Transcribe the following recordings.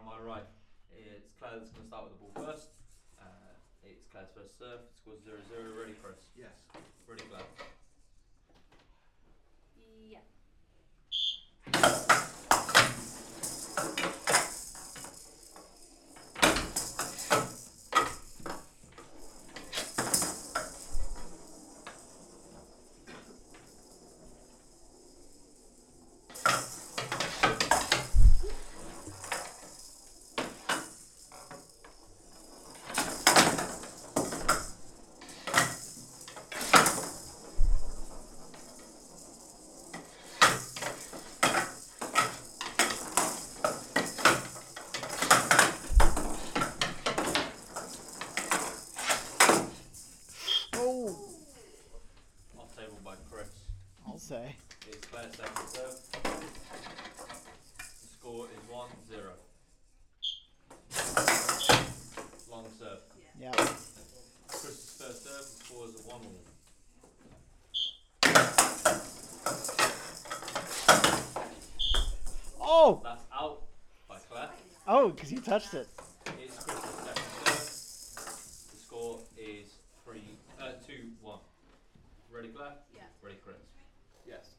my right. It's Claire that's going to start with the ball first. It's Claire's first serve. Scores 0-0. Ready, Chris? Yes. Ready, Claire? Yeah. Off table by Chris. I'll say. It's Claire's second serve. The score is 1-0. Long serve. Yeah. Chris's first serve. The score is 1-1. Oh! That's out by Claire. Oh, because you touched it. It's Chris's second serve. The score is 2-1. Ready, Claire? Yeah. Ready, Chris? Yes.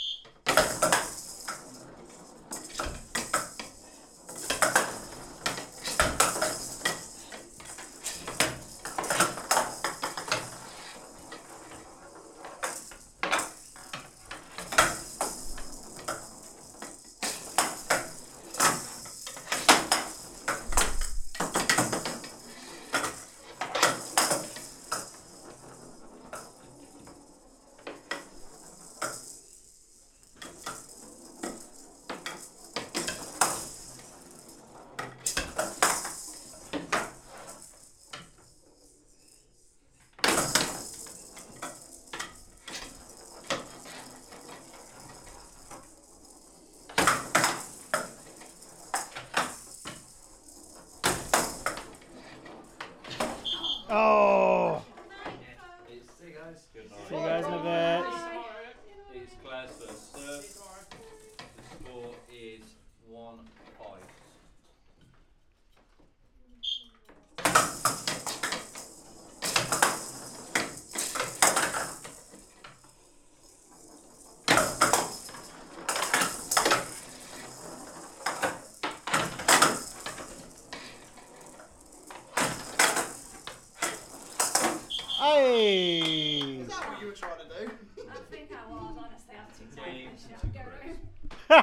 Oh! See you guys. Good night. See you guys in a bit. It's Claire's first serve. The score is 1-5.